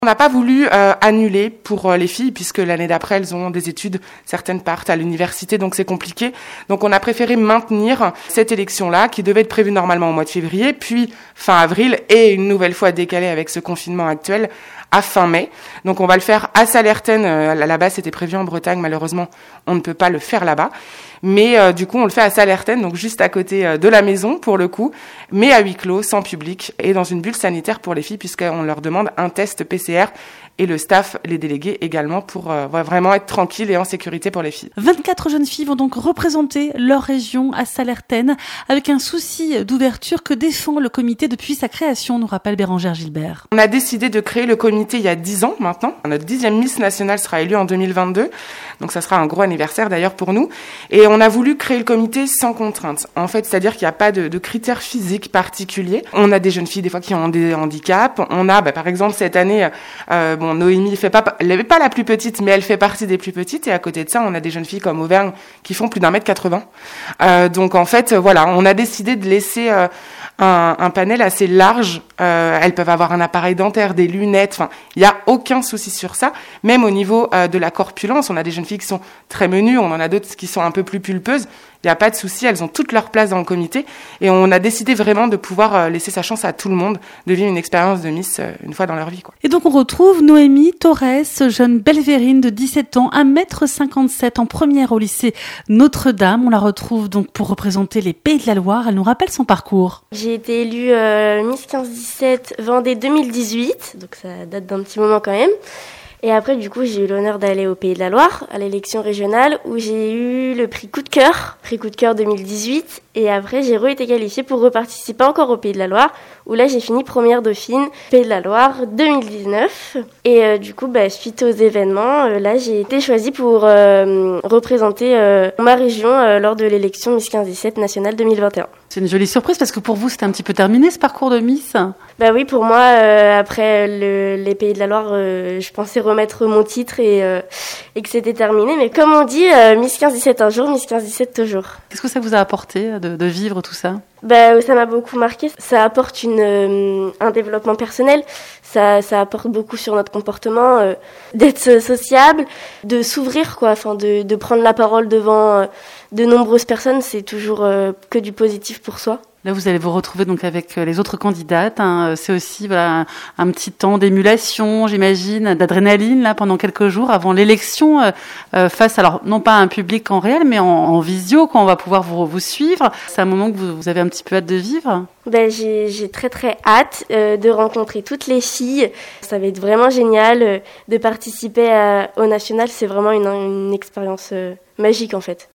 On n'a pas voulu annuler pour les filles, puisque l'année d'après, elles ont des études, certaines partent à l'université, donc c'est compliqué. Donc on a préféré maintenir cette élection-là, qui devait être prévue normalement au mois de février, puis fin avril, et une nouvelle fois décalée avec ce confinement actuel, à fin mai. Donc on va le faire à Salertaine. Là-bas, c'était prévu en Bretagne. Malheureusement, on ne peut pas le faire là-bas. Mais du coup, on le fait à Salertaine, donc juste à côté de la maison, pour le coup, mais à huis clos, sans public, et dans une bulle sanitaire pour les filles, puisqu'on leur demande un test PCR, et le staff, les délégués également, pour vraiment être tranquille et en sécurité pour les filles. 24 jeunes filles vont donc représenter leur région à Salertaine, avec un souci d'ouverture que défend le comité depuis sa création, nous rappelle Bérangère Gilbert. On a décidé de créer le comité il y a 10 ans maintenant. Notre 10e Miss nationale sera élue en 2022, donc ça sera un gros anniversaire d'ailleurs pour nous. Et on a voulu créer le comité sans contrainte. En fait, c'est-à-dire qu'il n'y a pas de critères physiques particuliers. On a des jeunes filles des fois qui ont des handicaps. On a, par exemple, cette année, Noémie elle n'est pas la plus petite, mais elle fait partie des plus petites. Et à côté de ça, on a des jeunes filles comme Auvergne qui font plus d'1m80. Donc en fait, voilà, on a décidé de laisser un panel assez large. Elles peuvent avoir un appareil dentaire, des lunettes. Enfin, il n'y a aucun souci sur ça. Même au niveau de la corpulence, on a des jeunes filles qui sont très menues, on en a d'autres qui sont un peu plus pulpeuses. Il n'y a pas de souci, elles ont toute leur place dans le comité. Et on a décidé vraiment de pouvoir laisser sa chance à tout le monde de vivre une expérience de Miss une fois dans leur vie, quoi. Et donc on retrouve Noémie Torres, jeune belvérine de 17 ans, 1m57 en première au lycée Notre-Dame. On la retrouve donc pour représenter les Pays de la Loire. Elle nous rappelle son parcours. J'ai été élue Miss 15-17 Vendée 2018, donc ça date d'un petit moment quand même. Et après, du coup, j'ai eu l'honneur d'aller au Pays de la Loire, à l'élection régionale, où j'ai eu le prix Coup de cœur 2018. Et après, j'ai été qualifiée pour reparticiper encore au Pays de la Loire, où là, j'ai fini première dauphine, Pays de la Loire 2019. Et du coup, suite aux événements, là, j'ai été choisie pour représenter ma région lors de l'élection Miss 15-17 nationale 2021. C'est une jolie surprise parce que pour vous, c'était un petit peu terminé ce parcours de Miss. Oui, pour moi, après les Pays de la Loire, je pensais remettre mon titre et que c'était terminé. Mais comme on dit, Miss 15-17 un jour, Miss 15-17 toujours. Qu'est-ce que ça vous a apporté de vivre tout ça ? Ça m'a beaucoup marqué. Ça apporte un développement personnel. Ça apporte beaucoup sur notre comportement, d'être sociable, de s'ouvrir, quoi. Enfin, de prendre la parole devant de nombreuses personnes. C'est toujours que du positif pour soi. Là, vous allez vous retrouver donc avec les autres candidates. C'est aussi un petit temps d'émulation, j'imagine, d'adrénaline là pendant quelques jours avant l'élection, face alors non pas à un public en réel, mais en visio, quand on va pouvoir vous suivre. C'est un moment que vous avez un petit peu hâte de vivre. J'ai très très hâte de rencontrer toutes les filles. Ça va être vraiment génial de participer au national. C'est vraiment une expérience magique en fait.